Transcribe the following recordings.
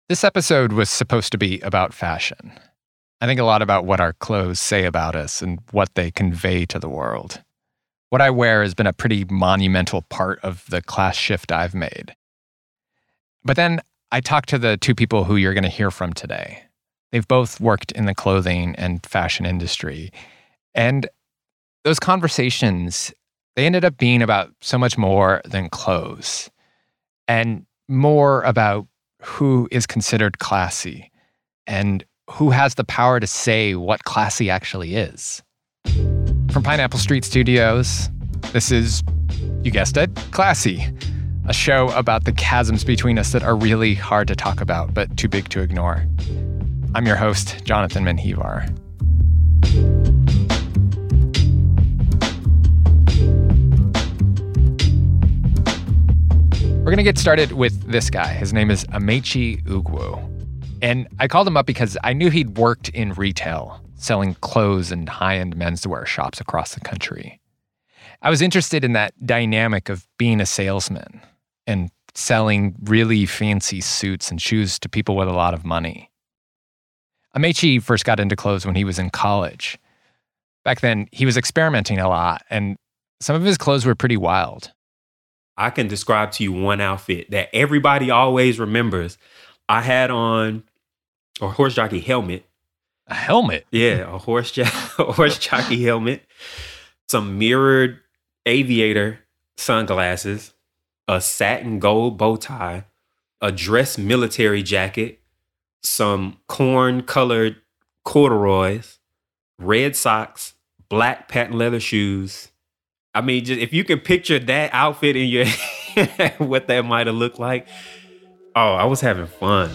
This episode was supposed to be about fashion. I think a lot about what our clothes say about us and what they convey to the world. What I wear has been a pretty monumental part of the class shift I've made. But then I talked to the two people who you're going to hear from today. They've both worked in the clothing and fashion industry. And those conversations, they ended up being about so much more than clothes and more about who is considered classy and who has the power to say what classy actually is. From Pineapple Street Studios, this is, you guessed it, Classy, a show about the chasms between us that are really hard to talk about but too big to ignore. I'm your host, Jonathan Menjivar. We're going to get started with this guy. His name is Amaechi Ugwu. And I called him up because I knew he'd worked in retail, selling clothes and high-end menswear shops across the country. I was interested in that dynamic of being a salesman and selling really fancy suits and shoes to people with a lot of money. Amaechi first got into clothes when he was in college. Back then, he was experimenting a lot, and some of his clothes were pretty wild. I can describe to you one outfit that everybody always remembers. I had on a horse jockey helmet. A helmet? Yeah, a horse jockey helmet, some mirrored aviator sunglasses, a satin gold bow tie, a dress military jacket, some corn-colored corduroys, red socks, black patent leather shoes. I mean, just if you can picture that outfit in your head, what that might have looked like. Oh, I was having fun.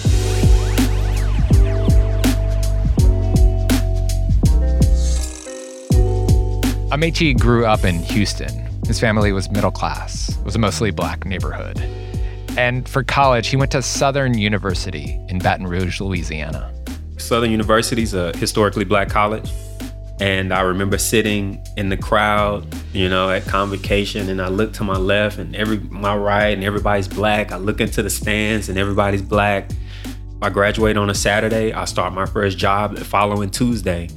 Amaechi grew up in Houston. His family was middle class. It was a mostly black neighborhood. And for college, he went to Southern University in Baton Rouge, Louisiana. Southern University is a historically black college. And I remember sitting in the crowd, at convocation, and I look to my left and my right, and everybody's black. I look into the stands and everybody's black. I graduate on a Saturday. I start my first job the following Tuesday.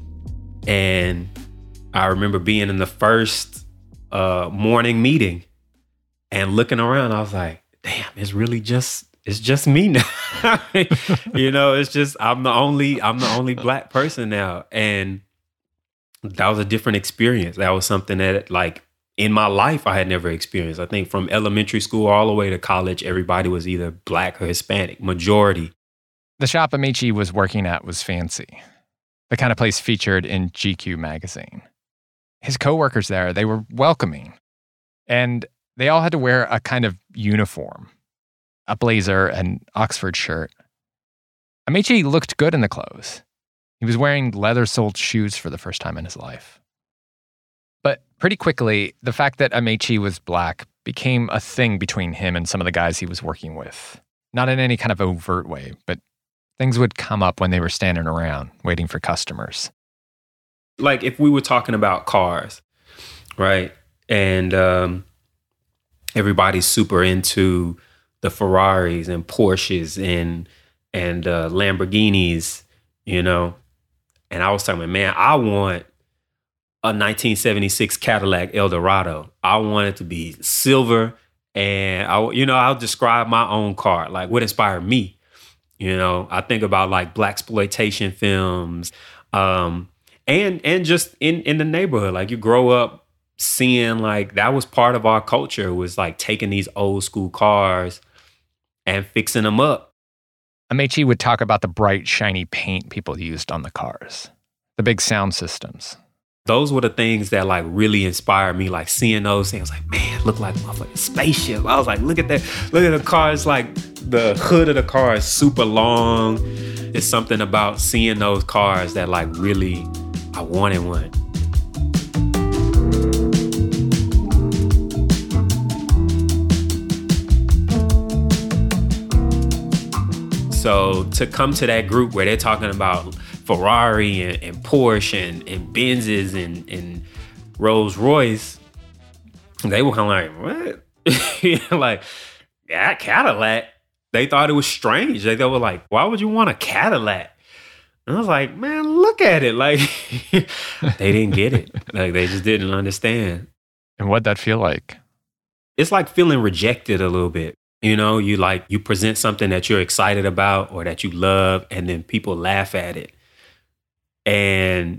And I remember being in the first morning meeting and looking around. I was like, damn, it's just me now. It's just, I'm the only black person now. And that was a different experience. That was something that, in my life, I had never experienced. I think from elementary school all the way to college, everybody was either black or Hispanic, majority. The shop Amaechi was working at was fancy, the kind of place featured in GQ magazine. His coworkers there, they were welcoming, and they all had to wear a kind of uniform, a blazer and Oxford shirt. Amaechi looked good in the clothes. He was wearing leather-soled shoes for the first time in his life. But pretty quickly, the fact that Amaechi was black became a thing between him and some of the guys he was working with. Not in any kind of overt way, but things would come up when they were standing around waiting for customers. Like if we were talking about cars, right? And everybody's super into the Ferraris and Porsches and Lamborghinis, And I was talking, man, I want a 1976 Cadillac Eldorado. I want it to be silver. And I'll describe my own car, like what inspired me. I think about like blaxploitation films, and just in the neighborhood. Like you grow up seeing like that was part of our culture, was like taking these old school cars and fixing them up. Amaechi would talk about the bright, shiny paint people used on the cars, the big sound systems. Those were the things that like really inspired me, like seeing those things. I was like, man, look like a motherfucking spaceship. I was like, look at that. Look at the car. It's like the hood of the car is super long. It's something about seeing those cars that like really, I wanted one. So to come to that group where they're talking about Ferrari and Porsche and Benzes and Rolls Royce, they were kind of like, what? Like, yeah, Cadillac. they thought it was strange. They were like, why would you want a Cadillac? And I was like, man, look at it. Like, they didn't get it. Like, they just didn't understand. And what'd that feel like? It's like feeling rejected a little bit. You know, you present something that you're excited about or that you love, and then people laugh at it. And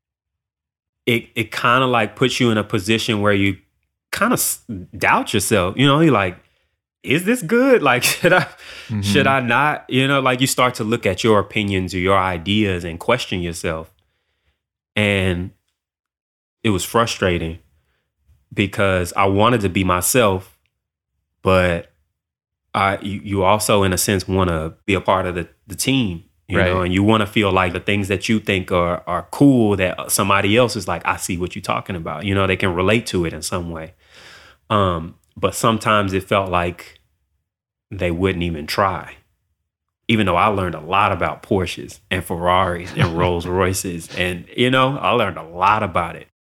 it kind of like puts you in a position where you kind of doubt yourself. You know, you're like, is this good? Like, should I not? You know, like you start to look at your opinions or your ideas and question yourself. And it was frustrating because I wanted to be myself, but you also, in a sense, want to be a part of the team, you know, and you want to feel like the things that you think are cool, that somebody else is like, I see what you're talking about. You know, they can relate to it in some way. But sometimes it felt like they wouldn't even try, even though I learned a lot about Porsches and Ferraris and Rolls Royces. And, you know, I learned a lot about it.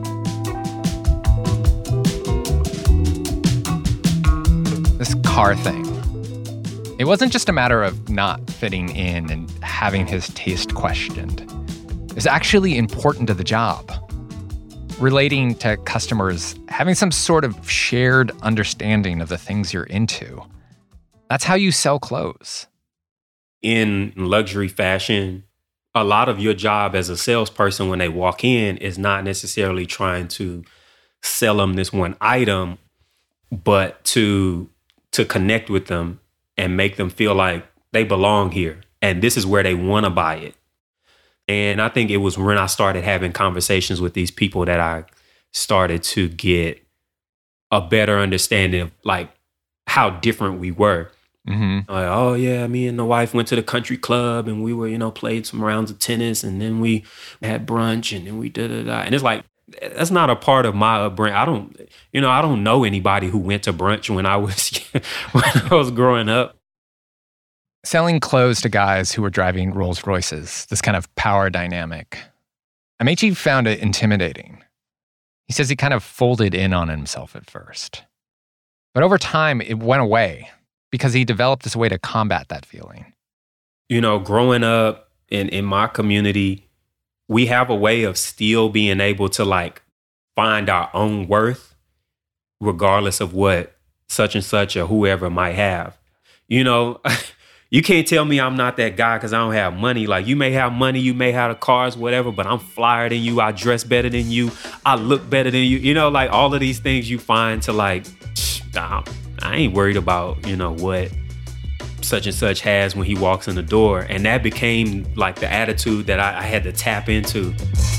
This car thing. It wasn't just a matter of not fitting in and having his taste questioned. It's actually important to the job. Relating to customers, having some sort of shared understanding of the things you're into. That's how you sell clothes. In luxury fashion, a lot of your job as a salesperson when they walk in is not necessarily trying to sell them this one item, but to connect with them and make them feel like they belong here and this is where they want to buy it. And I think it was when I started having conversations with these people that I started to get a better understanding of like how different we were. Mm-hmm. Like, oh yeah, me and the wife went to the country club and we were, you know, played some rounds of tennis and then we had brunch and then we da-da-da. And it's like, that's not a part of my upbringing. I don't know anybody who went to brunch when I was growing up. Selling clothes to guys who were driving Rolls Royces, this kind of power dynamic, Amaechi found it intimidating. He says he kind of folded in on himself at first. But over time, it went away because he developed this way to combat that feeling. You know, growing up in my community, we have a way of still being able to like find our own worth, regardless of what such and such or whoever might have. You know, you can't tell me I'm not that guy because I don't have money. Like, you may have money, you may have the cars, whatever, but I'm flyer than you. I dress better than you. I look better than you. You know, like all of these things you find to like, I ain't worried about, you know, what such and such has when he walks in the door. And that became like the attitude that I had to tap into.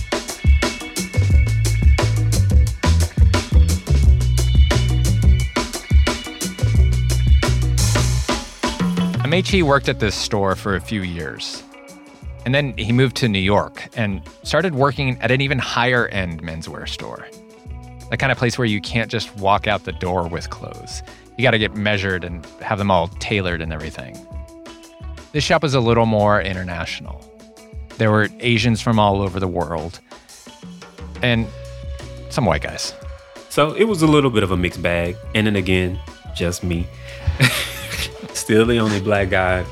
Amaechi worked at this store for a few years. And then he moved to New York and started working at an even higher end menswear store. The kind of place where you can't just walk out the door with clothes. You got to get measured and have them all tailored and everything. This shop was a little more international. There were Asians from all over the world and some white guys. So it was a little bit of a mixed bag. And then again, just me. Still the only black guy.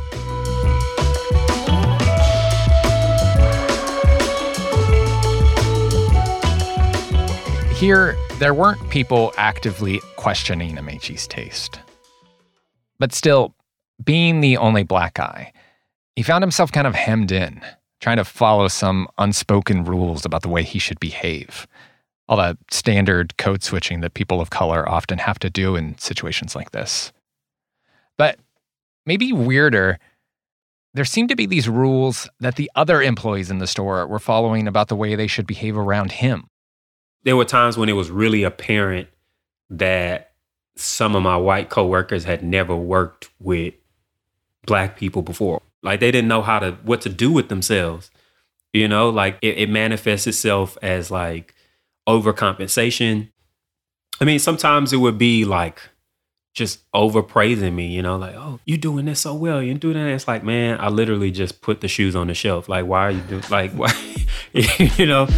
Here, there weren't people actively questioning Amaechi's taste. But still, being the only black guy, he found himself kind of hemmed in, trying to follow some unspoken rules about the way he should behave. All that standard code switching that people of color often have to do in situations like this. But maybe weirder, there seemed to be these rules that the other employees in the store were following about the way they should behave around him. There were times when it was really apparent that some of my white coworkers had never worked with black people before. Like, they didn't know what to do with themselves. You know, like it manifests itself as like overcompensation. I mean, sometimes it would be like just overpraising me, you know, like, oh, you doing this so well. You doing that. It's like, man, I literally just put the shoes on the shelf. Like, why are you doing, like, why, you know?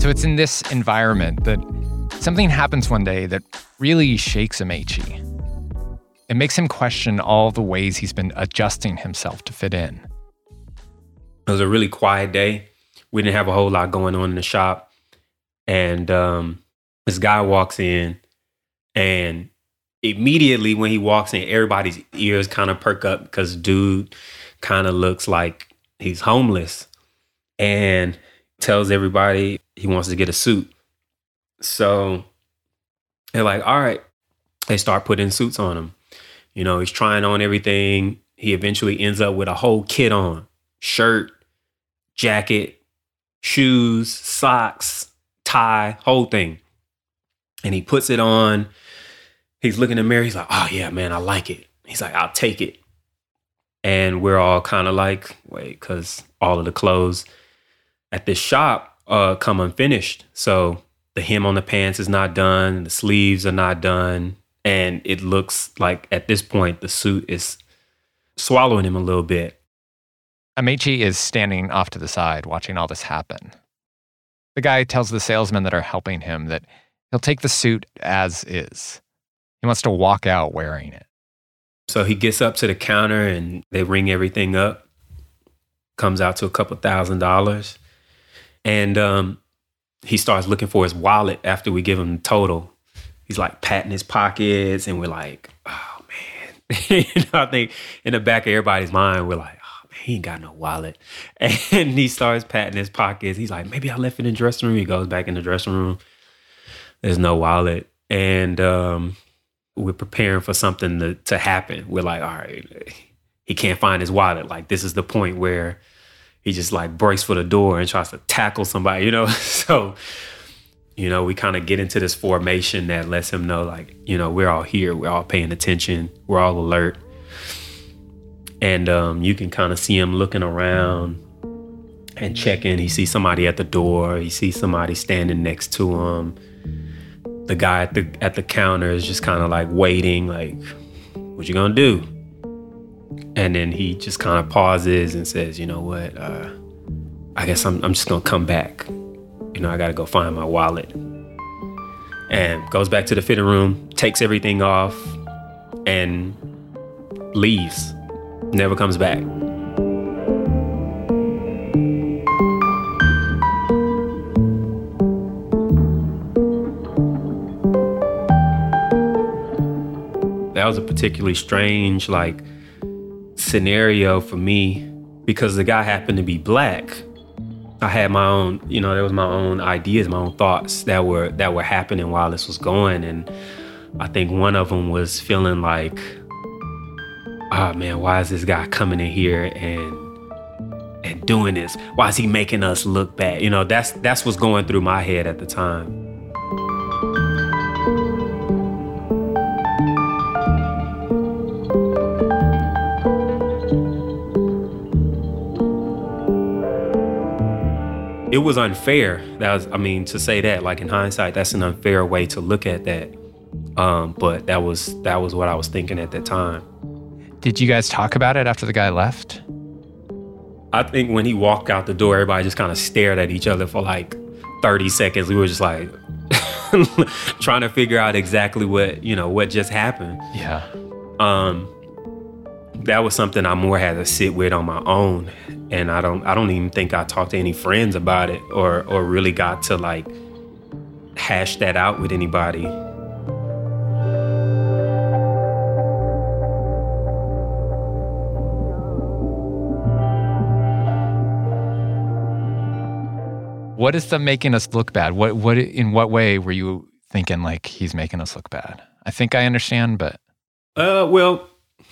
So it's in this environment that something happens one day that really shakes Amaechi. It makes him question all the ways he's been adjusting himself to fit in. It was a really quiet day. We didn't have a whole lot going on in the shop. And this guy walks in, and immediately when he walks in, everybody's ears kind of perk up because dude kind of looks like he's homeless and tells everybody he wants to get a suit. So they're like, all right. They start putting suits on him. You know, he's trying on everything. He eventually ends up with a whole kit on. Shirt, jacket, shoes, socks, tie, whole thing. And he puts it on. He's looking in the mirror. He's like, oh yeah, man, I like it. He's like, I'll take it. And we're all kind of like, wait, because all of the clothes at this shop come unfinished. So the hem on the pants is not done. The sleeves are not done. And it looks like at this point, the suit is swallowing him a little bit. Amaechi is standing off to the side watching all this happen. The guy tells the salesmen that are helping him that he'll take the suit as is. He wants to walk out wearing it. So he gets up to the counter and they ring everything up. Comes out to a couple $1,000. And he starts looking for his wallet after we give him the total. He's like patting his pockets and we're like, oh man. I think in the back of everybody's mind, we're like, oh man, he ain't got no wallet. And he starts patting his pockets. He's like, maybe I left it in the dressing room. He goes back in the dressing room. There's no wallet. And we're preparing for something to happen. We're like, all right, he can't find his wallet. Like this is the point where he just like breaks for the door and tries to tackle somebody, you know? So, you know, we kind of get into this formation that lets him know like, you know, we're all here. We're all paying attention. We're all alert. And you can kind of see him looking around and checking. He sees somebody at the door. He sees somebody standing next to him. The guy at the counter is just kind of like waiting, like, what you gonna do? And then he just kind of pauses and says, you know what? I guess I'm just gonna come back. You know, I gotta go find my wallet. And goes back to the fitting room, takes everything off, and leaves. Never comes back. That was a particularly strange, like, scenario for me because the guy happened to be black. I had my own, you know, there was my own ideas, my own thoughts that were happening while this was going. And I think one of them was feeling like, oh man, why is this guy coming in here and doing this? Why is he making us look bad? You know, that's what's going through my head at the time. It was unfair. To say that, like in hindsight, that's an unfair way to look at that. But that was what I was thinking at that time. Did you guys talk about it after the guy left? I think when he walked out the door, everybody just kind of stared at each other for like 30 seconds. We were just like trying to figure out exactly what just happened. Yeah. That was something I more had to sit with on my own. And I don't even think I talked to any friends about it or really got to like hash that out with anybody. What is the making us look bad? In what way were you thinking like he's making us look bad? I think I understand, but well,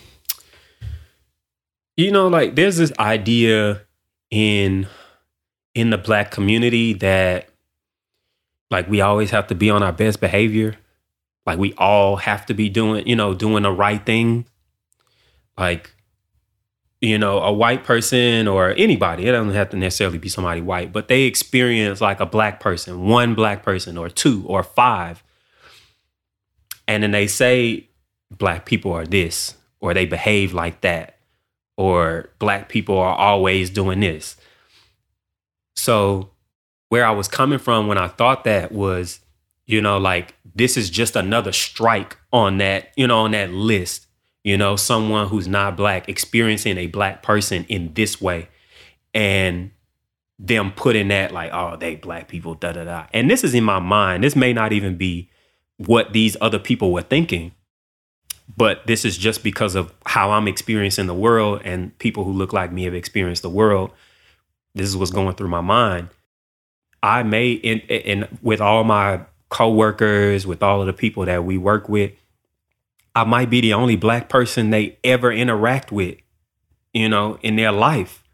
you know, like there's this idea in the Black community that like we always have to be on our best behavior. Like we all have to be doing the right thing. Like, you know, a white person or anybody, it doesn't have to necessarily be somebody white, but they experience like a Black person, one Black person or two or five. And then they say Black people are this, or they behave like that, or Black people are always doing this. So where I was coming from when I thought that was, like, this is just another strike on that, on that list, someone who's not Black experiencing a Black person in this way. And them putting that like, oh, they Black people, da, da, da. And this is in my mind. This may not even be what these other people were thinking, but this is just because of how I'm experiencing the world, and people who look like me have experienced the world. This is what's going through my mind. I may, in with all my coworkers, with all of the people that we work with, I might be the only Black person they ever interact with, in their life.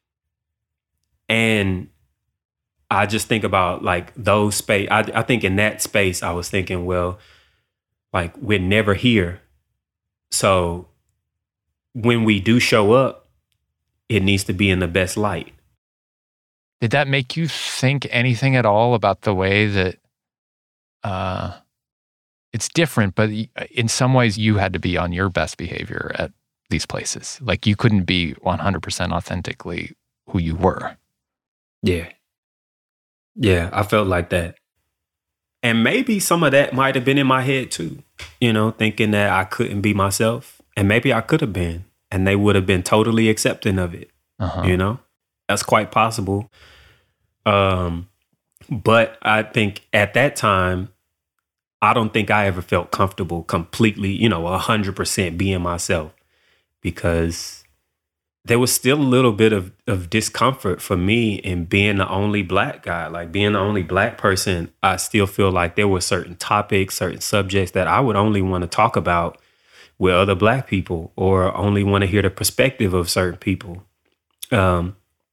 And I just think about like those space. I think in that space, I was thinking, well, like, we're never here. So when we do show up, it needs to be in the best light. Did that make you think anything at all about the way that it's different, but in some ways you had to be on your best behavior at these places? Like, you couldn't be 100% authentically who you were. Yeah. Yeah, I felt like that. And maybe some of that might have been in my head too, thinking that I couldn't be myself. And maybe I could have been, and they would have been totally accepting of it. That's quite possible. But I think at that time, I don't think I ever felt comfortable completely, 100% being myself, because there was still a little bit of discomfort for me in being the only Black guy. Like, being the only Black person, I still feel like there were certain topics, certain subjects that I would only want to talk about with other Black people, or only want to hear the perspective of certain people. I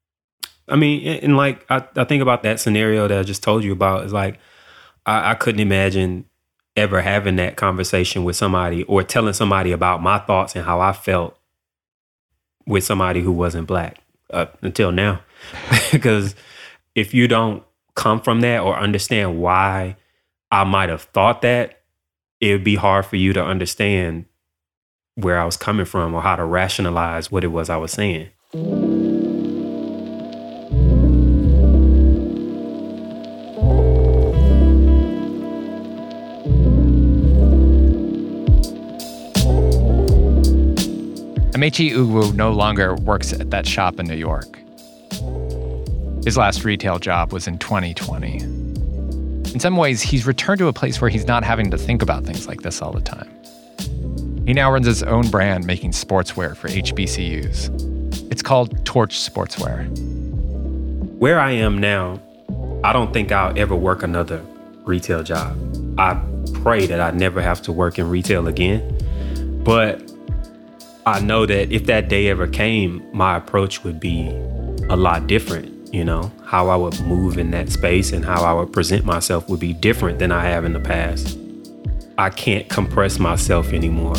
think about that scenario that I just told you about. Is like, I couldn't imagine ever having that conversation with somebody, or telling somebody about my thoughts and how I felt with somebody who wasn't Black until now. Because if you don't come from that or understand why I might have thought that, it would be hard for you to understand where I was coming from, or how to rationalize what it was I was saying. Amaechi Ugwu no longer works at that shop in New York. His last retail job was in 2020. In some ways, he's returned to a place where he's not having to think about things like this all the time. He now runs his own brand making sportswear for HBCUs. It's called Torch Sportswear. Where I am now, I don't think I'll ever work another retail job. I pray that I never have to work in retail again. But I know that if that day ever came, my approach would be a lot different. How I would move in that space and how I would present myself would be different than I have in the past. I can't compress myself anymore.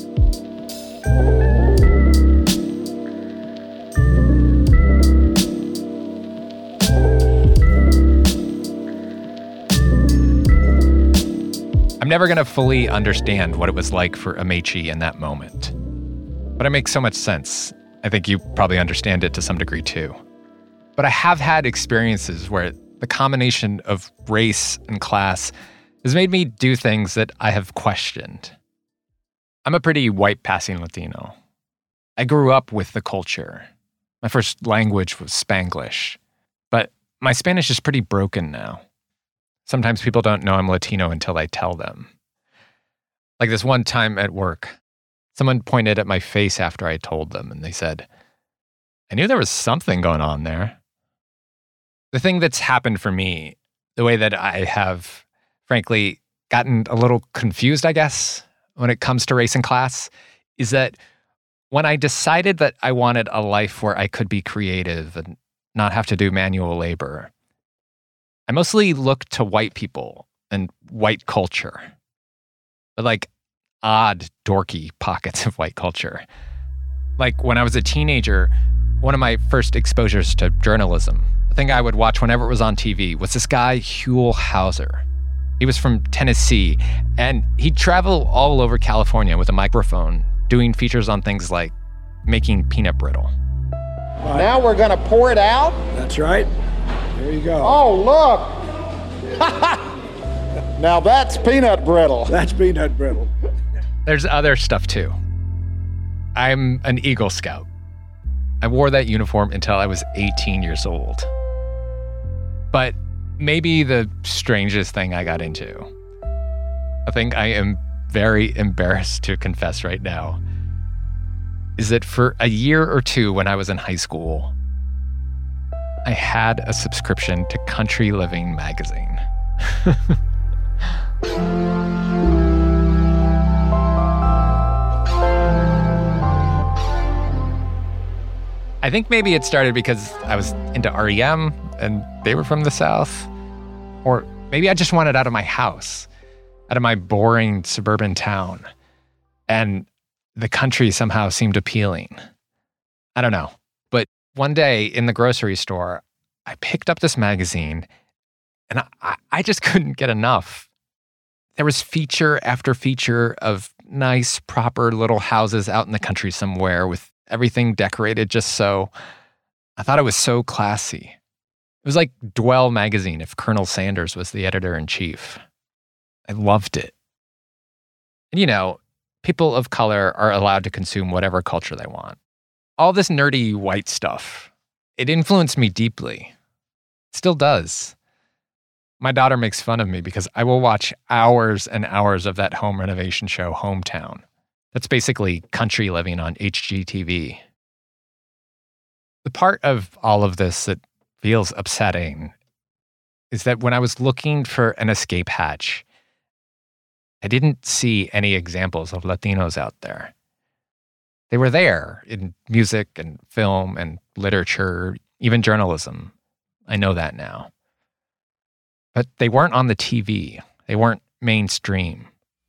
I'm never going to fully understand what it was like for Amaechi in that moment. But it makes so much sense. I think you probably understand it to some degree too. But I have had experiences where the combination of race and class has made me do things that I have questioned. I'm a pretty white-passing Latino. I grew up with the culture. My first language was Spanglish. But my Spanish is pretty broken now. Sometimes people don't know I'm Latino until I tell them. Like this one time at work, someone pointed at my face after I told them, and they said, "I knew there was something going on there." The thing that's happened for me, the way that I have, frankly, gotten a little confused, I guess, when it comes to race and class, is that when I decided that I wanted a life where I could be creative and not have to do manual labor, I mostly looked to white people and white culture. But like odd, dorky pockets of white culture. Like when I was a teenager, one of my first exposures to journalism, the thing I would watch whenever it was on TV, was this guy, Huell Howser. He was from Tennessee, and he'd travel all over California with a microphone, doing features on things like making peanut brittle. Now we're going to pour it out. That's right. There you go. Oh, look! Now that's peanut brittle. That's peanut brittle. There's other stuff too. I'm an Eagle Scout. I wore that uniform until I was 18 years old. But maybe the strangest thing I got into, a thing I am very embarrassed to confess right now, is that for a year or two when I was in high school, I had a subscription to Country Living magazine. I think maybe it started because I was into REM and they were from the South. Or maybe I just wanted out of my house, out of my boring suburban town. And the country somehow seemed appealing. I don't know. But one day in the grocery store, I picked up this magazine and I just couldn't get enough. There was feature after feature of nice, proper little houses out in the country somewhere with everything decorated just so. I thought it was so classy. It was like Dwell magazine if Colonel Sanders was the editor-in-chief. I loved it. And you know, people of color are allowed to consume whatever culture they want. All this nerdy white stuff, it influenced me deeply. It still does. My daughter makes fun of me because I will watch hours and hours of that home renovation show, Hometown. That's basically Country Living on HGTV. The part of all of this that feels upsetting is that when I was looking for an escape hatch, I didn't see any examples of Latinos out there. They were there in music and film and literature, even journalism. I know that now. But they weren't on the TV. They weren't mainstream.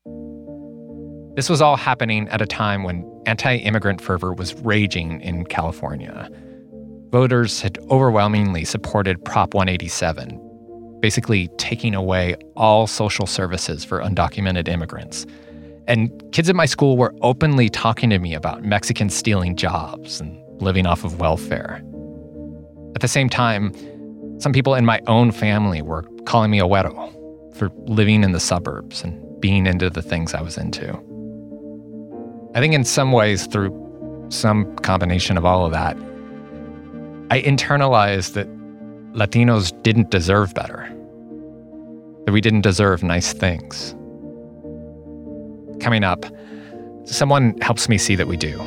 This was all happening at a time when anti-immigrant fervor was raging in California. Voters had overwhelmingly supported Prop 187, basically taking away all social services for undocumented immigrants. And kids at my school were openly talking to me about Mexicans stealing jobs and living off of welfare. At the same time, some people in my own family were calling me a güero for living in the suburbs and being into the things I was into. I think in some ways, through some combination of all of that, I internalized that Latinos didn't deserve better, that we didn't deserve nice things. Coming up, someone helps me see that we do.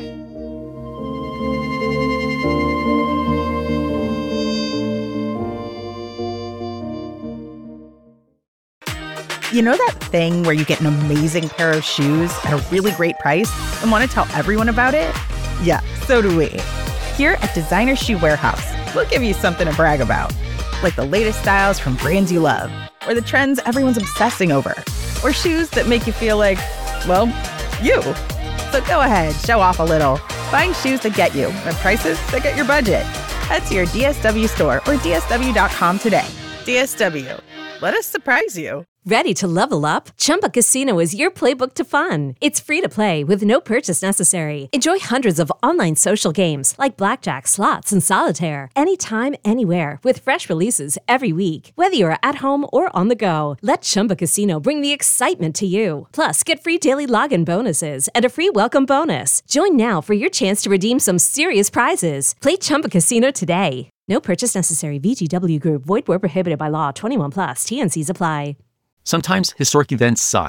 You know that thing where you get an amazing pair of shoes at a really great price and want to tell everyone about it? Yeah, so do we. Here at Designer Shoe Warehouse, we'll give you something to brag about, like the latest styles from brands you love, or the trends everyone's obsessing over, or shoes that make you feel like, well, you. So go ahead, show off a little. Find shoes that get you at prices that get your budget. Head to your DSW store or DSW.com today. DSW, let us surprise you. Ready to level up? Chumba Casino is your playbook to fun. It's free to play with no purchase necessary. Enjoy hundreds of online social games like blackjack, slots, and solitaire anytime, anywhere with fresh releases every week. Whether you're at home or on the go, let Chumba Casino bring the excitement to you. Plus, get free daily login bonuses and a free welcome bonus. Join now for your chance to redeem some serious prizes. Play Chumba Casino today. No purchase necessary. VGW Group. Void where prohibited by law. 21+. TNCs apply. Sometimes historic events suck.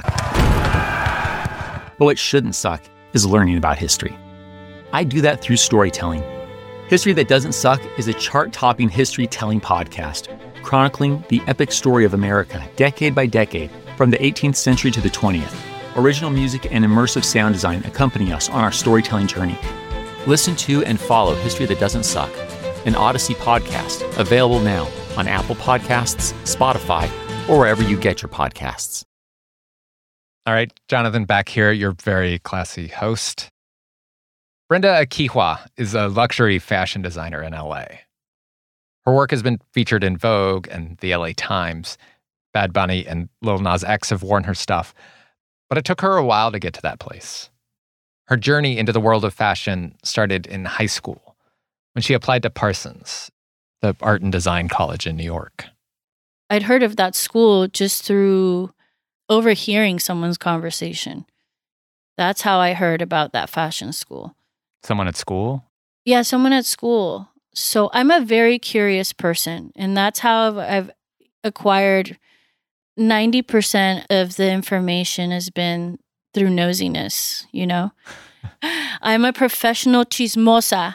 But what shouldn't suck is learning about history. I do that through storytelling. History That Doesn't Suck is a chart-topping history-telling podcast chronicling the epic story of America decade by decade from the 18th century to the 20th. Original music and immersive sound design accompany us on our storytelling journey. Listen to and follow History That Doesn't Suck, an Odyssey podcast, available now on Apple Podcasts, Spotify, or wherever you get your podcasts. All right, Jonathan, back here, your very classy host. Brenda Akihwa is a luxury fashion designer in LA. Her work has been featured in Vogue and the LA Times. Bad Bunny and Lil Nas X have worn her stuff, but it took her a while to get to that place. Her journey into the world of fashion started in high school when she applied to Parsons. the art and design college in New York. I'd heard of that school just through overhearing someone's conversation. That's how I heard about that fashion school. Someone at school? Yeah, someone at school. So I'm a very curious person, and that's how I've acquired 90% of the information has been through nosiness, you know? I'm a professional chismosa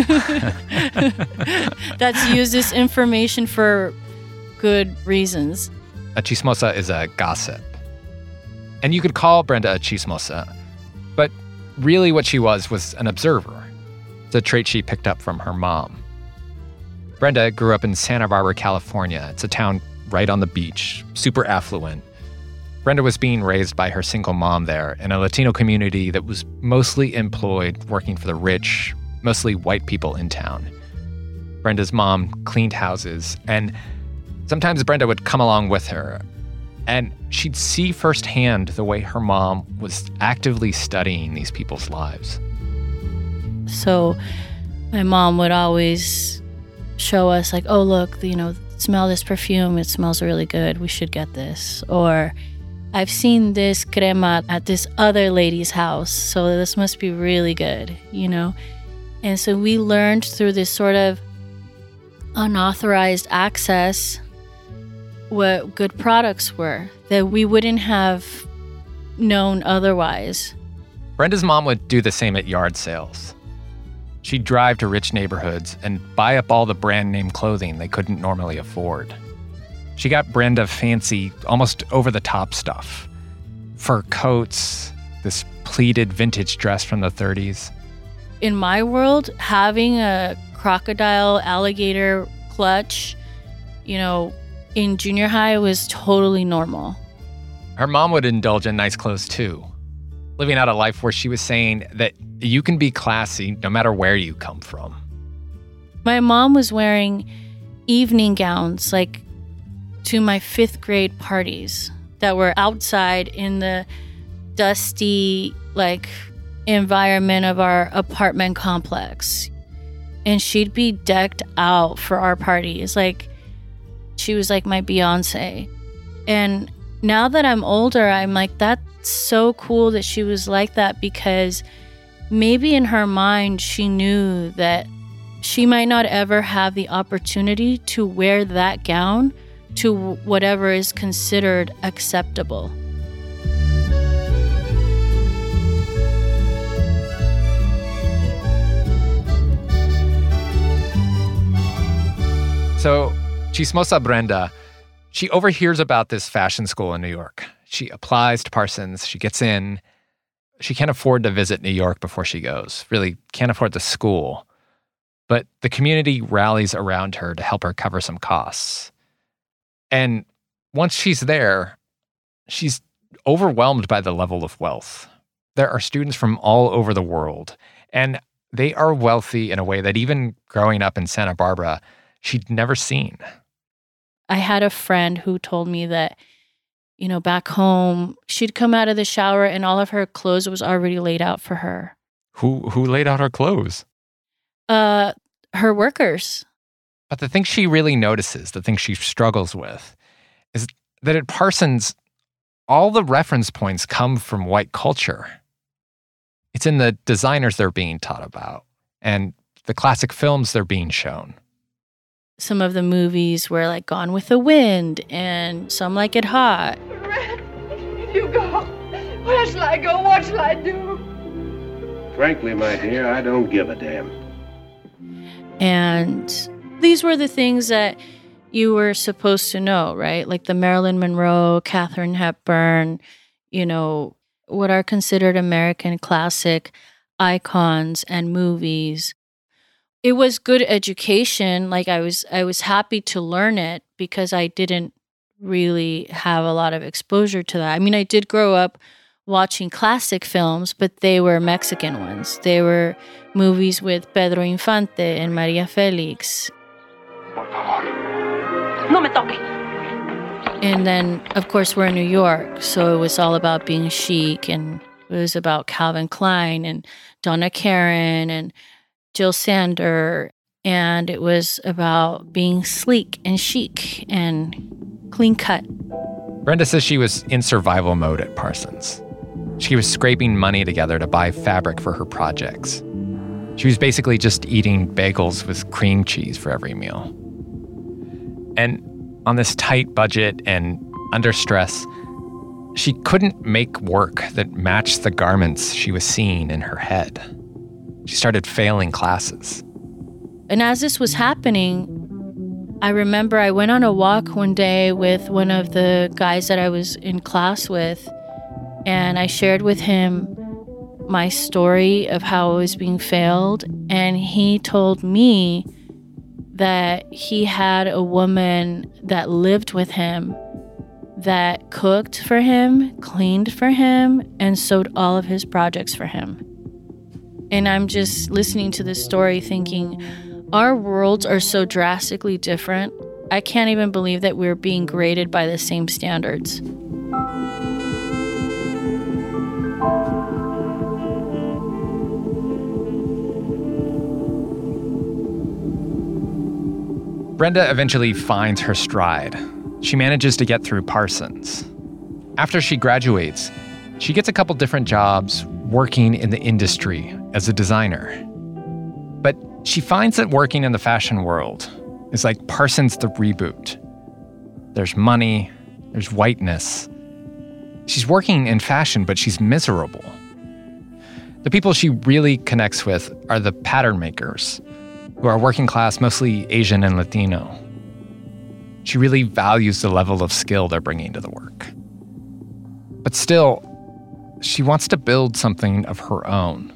that's used this information for good reasons. A chismosa is a gossip. And you could call Brenda a chismosa, but really what she was an observer. It's a trait she picked up from her mom. Brenda grew up in Santa Barbara, California. It's a town right on the beach, super affluent. Brenda was being raised by her single mom there in a Latino community that was mostly employed working for the rich, mostly white people in town. Brenda's mom cleaned houses, and sometimes Brenda would come along with her, and she'd see firsthand the way her mom was actively studying these people's lives. So my mom would always show us like, oh, look, smell this perfume. It smells really good. We should get this. Or I've seen this crema at this other lady's house, so this must be really good, And so we learned through this sort of unauthorized access what good products were that we wouldn't have known otherwise. Brenda's mom would do the same at yard sales. She'd drive to rich neighborhoods and buy up all the brand name clothing they couldn't normally afford. She got Brenda fancy, almost over-the-top stuff. Fur coats, this pleated vintage dress from the 30s. In my world, having a crocodile alligator clutch, in junior high was totally normal. Her mom would indulge in nice clothes too, living out a life where she was saying that you can be classy no matter where you come from. My mom was wearing evening gowns, like to my 5th grade parties that were outside in the dusty, environment of our apartment complex. And she'd be decked out for our parties. She was like my Beyonce. And now that I'm older, I'm like, that's so cool that she was like that, because maybe in her mind, she knew that she might not ever have the opportunity to wear that gown to whatever is considered acceptable. So, Chismosa Brenda, she overhears about this fashion school in New York. She applies to Parsons. She gets in. She can't afford to visit New York before she goes. Really can't afford the school. But the community rallies around her to help her cover some costs. And once she's there, she's overwhelmed by the level of wealth. There are students from all over the world, and they are wealthy in a way that even growing up in Santa Barbara, she'd never seen. I had a friend who told me that, back home, she'd come out of the shower and all of her clothes was already laid out for her. Who laid out her clothes? Her workers. But the thing she really notices, the thing she struggles with, is that at Parsons, all the reference points come from white culture. It's in the designers they're being taught about and the classic films they're being shown. Some of the movies were like Gone with the Wind and Some Like It Hot. Red, you go. Where shall I go? What shall I do? Frankly, my dear, I don't give a damn. And these were the things that you were supposed to know, right? Like the Marilyn Monroe, Katharine Hepburn, what are considered American classic icons and movies. It was good education. I was happy to learn it because I didn't really have a lot of exposure to that. I mean, I did grow up watching classic films, but they were Mexican ones. They were movies with Pedro Infante and Maria Felix. Por favor. No me toque. And then, of course, we're in New York, so it was all about being chic, and it was about Calvin Klein and Donna Karan and Jill Sander. And it was about being sleek and chic and clean cut. Brenda says she was in survival mode at Parsons. She was scraping money together to buy fabric for her projects. She was basically just eating bagels with cream cheese for every meal. And on this tight budget and under stress, she couldn't make work that matched the garments she was seeing in her head. She started failing classes. And as this was happening, I remember I went on a walk one day with one of the guys that I was in class with, and I shared with him my story of how I was being failed, and he told me that he had a woman that lived with him that cooked for him, cleaned for him, and sewed all of his projects for him. And I'm just listening to this story thinking, our worlds are so drastically different. I can't even believe that we're being graded by the same standards. Brenda eventually finds her stride. She manages to get through Parsons. After she graduates, she gets a couple different jobs working in the industry as a designer. But she finds that working in the fashion world is like Parsons the reboot. There's money, there's whiteness. She's working in fashion, but she's miserable. The people she really connects with are the pattern makers, who are working class, mostly Asian and Latino. She really values the level of skill they're bringing to the work. But still, she wants to build something of her own.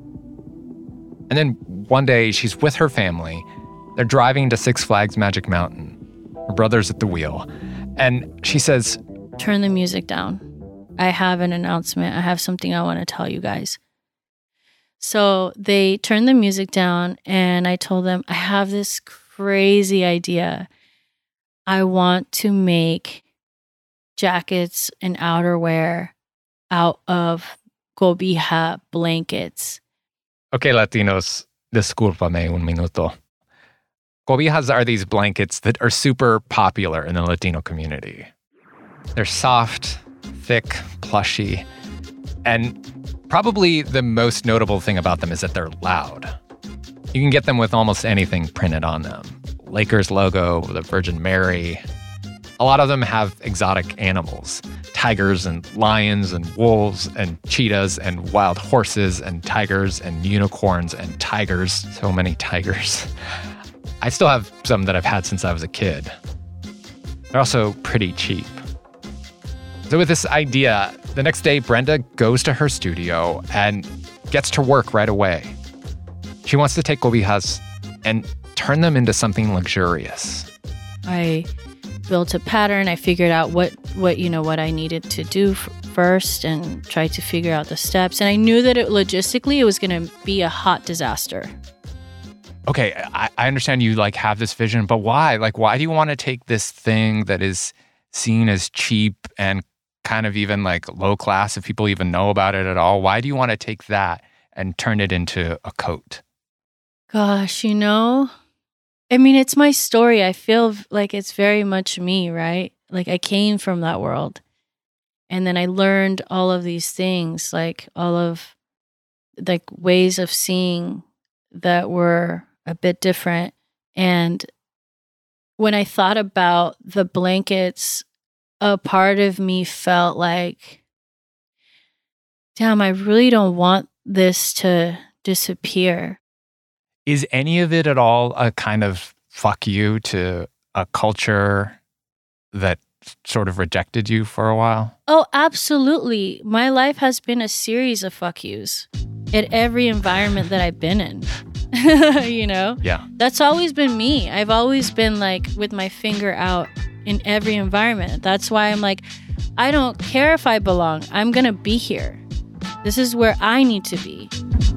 And then one day, she's with her family. They're driving to Six Flags Magic Mountain. Her brother's at the wheel. And she says, "Turn the music down. I have an announcement. I have something I want to tell you guys." So they turned the music down, and I told them, I have this crazy idea. I want to make jackets and outerwear out of cobija blankets. Okay, Latinos, discúlpame un minuto. Cobijas are these blankets that are super popular in the Latino community. They're soft, thick, plushy, and probably the most notable thing about them is that they're loud. You can get them with almost anything printed on them. Lakers logo, the Virgin Mary. A lot of them have exotic animals. Tigers and lions and wolves and cheetahs and wild horses and tigers and unicorns and tigers. So many tigers. I still have some that I've had since I was a kid. They're also pretty cheap. So with this idea, the next day, Brenda goes to her studio and gets to work right away. She wants to take cobijas and turn them into something luxurious. I built a pattern. I figured out what I needed to do first and tried to figure out the steps. And I knew that logistically it was going to be a hot disaster. Okay, I understand you have this vision, but why? Why do you want to take this thing that is seen as cheap and kind of even low class, if people even know about it at all? Why do you want to take that and turn it into a coat? Gosh, it's my story. I feel like it's very much me, right? I came from that world. And then I learned all of these things, all of ways of seeing that were a bit different. And when I thought about the blankets, a part of me felt like, damn, I really don't want this to disappear. Is any of it at all a kind of fuck you to a culture that sort of rejected you for a while? Oh, absolutely. My life has been a series of fuck yous at every environment that I've been in. Yeah. That's always been me. I've always been with my finger out in every environment. That's why I'm I don't care if I belong. I'm going to be here. This is where I need to be.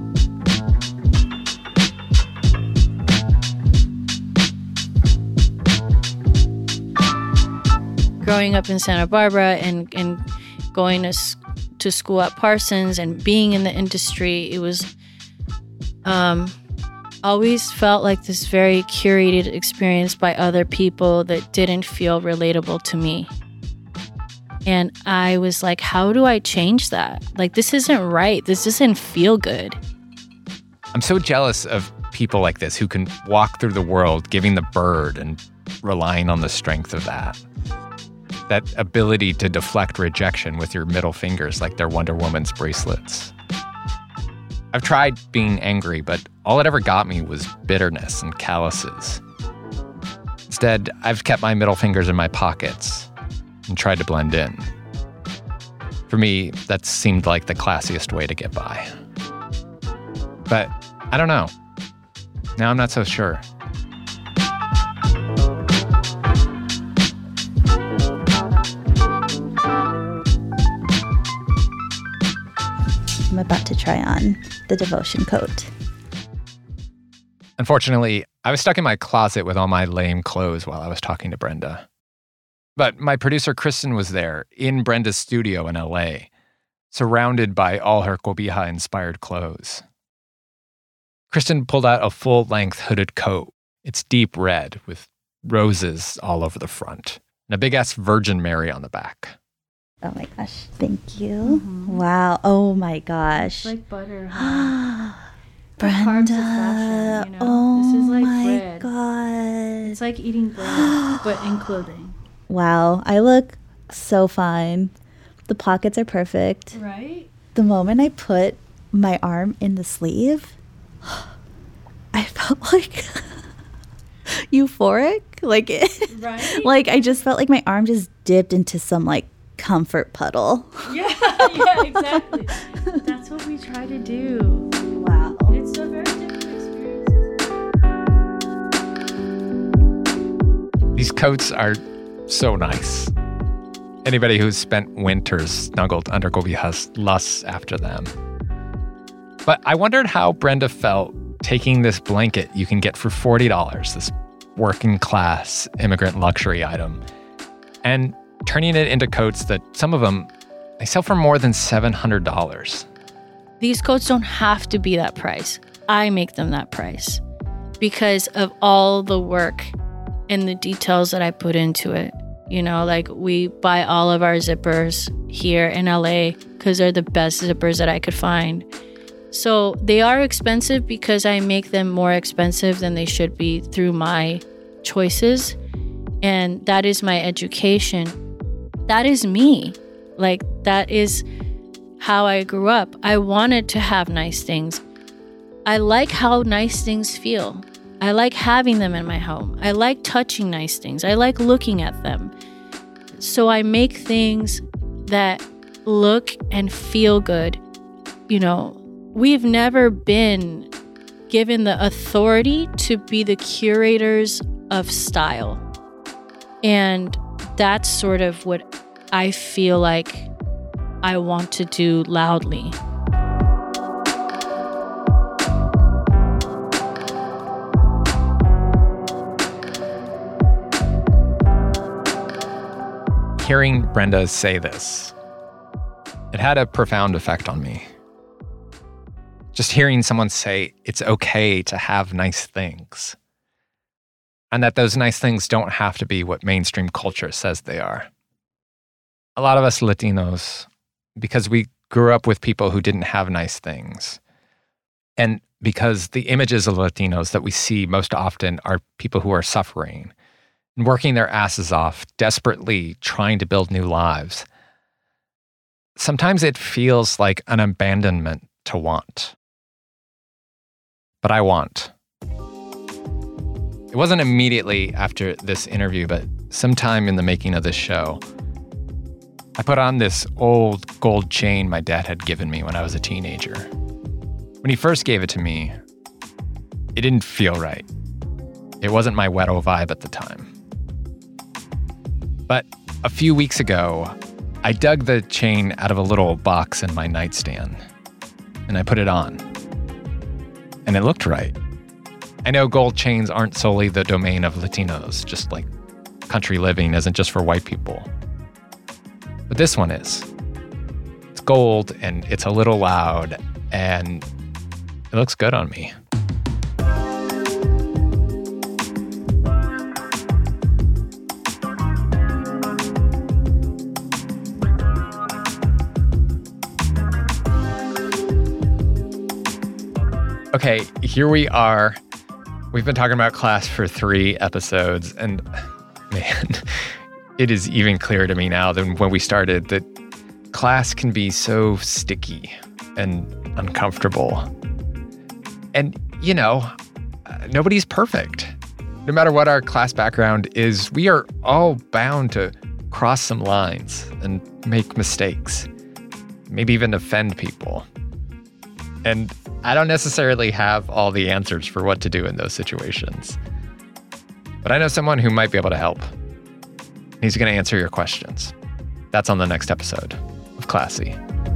Growing up in Santa Barbara and going to school at Parsons and being in the industry, it was always felt like this very curated experience by other people that didn't feel relatable to me. And I was like, how do I change that? Like, this isn't right. This doesn't feel good. I'm so jealous of people like this who can walk through the world giving the bird and relying on the strength of that. That ability to deflect rejection with your middle fingers like they're Wonder Woman's bracelets. I've tried being angry, but all it ever got me was bitterness and calluses. Instead, I've kept my middle fingers in my pockets and tried to blend in. For me, that seemed like the classiest way to get by. But I don't know. Now I'm not so sure. I'm about to try on the devotion coat. Unfortunately, I was stuck in my closet with all my lame clothes while I was talking to Brenda. But my producer Kristen was there in Brenda's studio in LA, surrounded by all her Cobija-inspired clothes. Kristen pulled out a full-length hooded coat. It's deep red with roses all over the front and a big-ass Virgin Mary on the back. Oh my gosh, thank you. Mm-hmm. Wow, oh my gosh. It's like butter, huh? Brenda, fashion, you know? oh this is like my bread. God. It's like eating bread, but in clothing. Wow, I look so fine. The pockets are perfect. Right? The moment I put my arm in the sleeve, I felt like euphoric. Like, right? Like I just felt like my arm just dipped into some like comfort puddle. Yeah, exactly. That's what we try to do. Wow. It's a very different experience. These coats are so nice. Anybody who's spent winters snuggled under cobijas lusts after them. But I wondered how Brenda felt taking this blanket you can get for $40, this working class immigrant luxury item, and turning it into coats that some of them, they sell for more than $700. These coats don't have to be that price. I make them that price because of all the work and the details that I put into it. You know, like we buy all of our zippers here in LA because they're the best zippers that I could find. So they are expensive because I make them more expensive than they should be through my choices. And that is my education. That is me. Like, that is how I grew up. I wanted to have nice things. I like how nice things feel. I like having them in my home. I like touching nice things. I like looking at them. So I make things that look and feel good. You know, we've never been given the authority to be the curators of style. And that's sort of what I feel like I want to do loudly. Hearing Brenda say this, it had a profound effect on me. Just hearing someone say it's okay to have nice things, and that those nice things don't have to be what mainstream culture says they are. A lot of us Latinos, because we grew up with people who didn't have nice things, and because the images of Latinos that we see most often are people who are suffering and working their asses off, desperately trying to build new lives, sometimes it feels like an abandonment to want. But I want. It wasn't immediately after this interview, but sometime in the making of this show, I put on this old gold chain my dad had given me when I was a teenager. When he first gave it to me, it didn't feel right. It wasn't my Wero vibe at the time. But a few weeks ago, I dug the chain out of a little box in my nightstand, and I put it on. And it looked right. I know gold chains aren't solely the domain of Latinos, just like country living isn't just for white people. But this one is. It's gold, and it's a little loud, and it looks good on me. Okay, here we are. We've been talking about class for 3 episodes, and man, it is even clearer to me now than when we started that class can be so sticky and uncomfortable. And, you know, nobody's perfect. No matter what our class background is, we are all bound to cross some lines and make mistakes, maybe even offend people. And I don't necessarily have all the answers for what to do in those situations. But I know someone who might be able to help. He's going to answer your questions. That's on the next episode of Classy.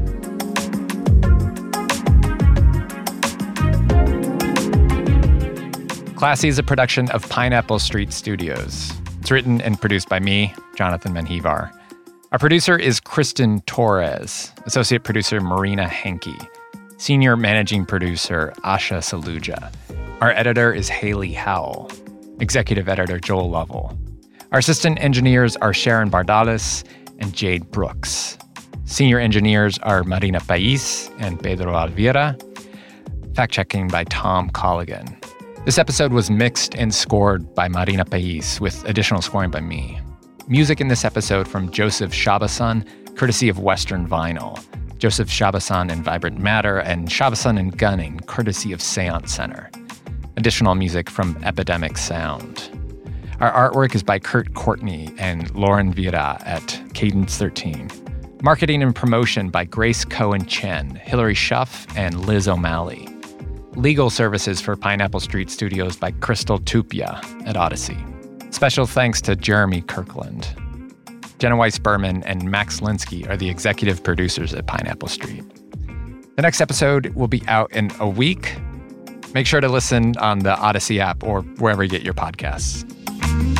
Classy is a production of Pineapple Street Studios. It's written and produced by me, Jonathan Menjivar. Our producer is Kristen Torres, associate producer Marina Henke, senior managing producer Asha Saluja. Our editor is Haley Howell, executive editor Joel Lovell. Our assistant engineers are Sharon Bardales and Jade Brooks. Senior engineers are Marina Pais and Pedro Alvira. Fact-checking by Tom Colligan. This episode was mixed and scored by Marina Pais, with additional scoring by me. Music in this episode from Joseph Shabasan, courtesy of Western Vinyl. Joseph Shabasan and Vibrant Matter, and Shabasan and Gunning, courtesy of Seance Center. Additional music from Epidemic Sound. Our artwork is by Kurt Courtney and Lauren Vira at Cadence 13. Marketing and promotion by Grace Cohen Chen, Hillary Schuff, and Liz O'Malley. Legal services for Pineapple Street Studios by Crystal Tupia at Odyssey. Special thanks to Jeremy Kirkland. Jenna Weiss-Berman and Max Linsky are the executive producers at Pineapple Street. The next episode will be out in a week. Make sure to listen on the Odyssey app or wherever you get your podcasts.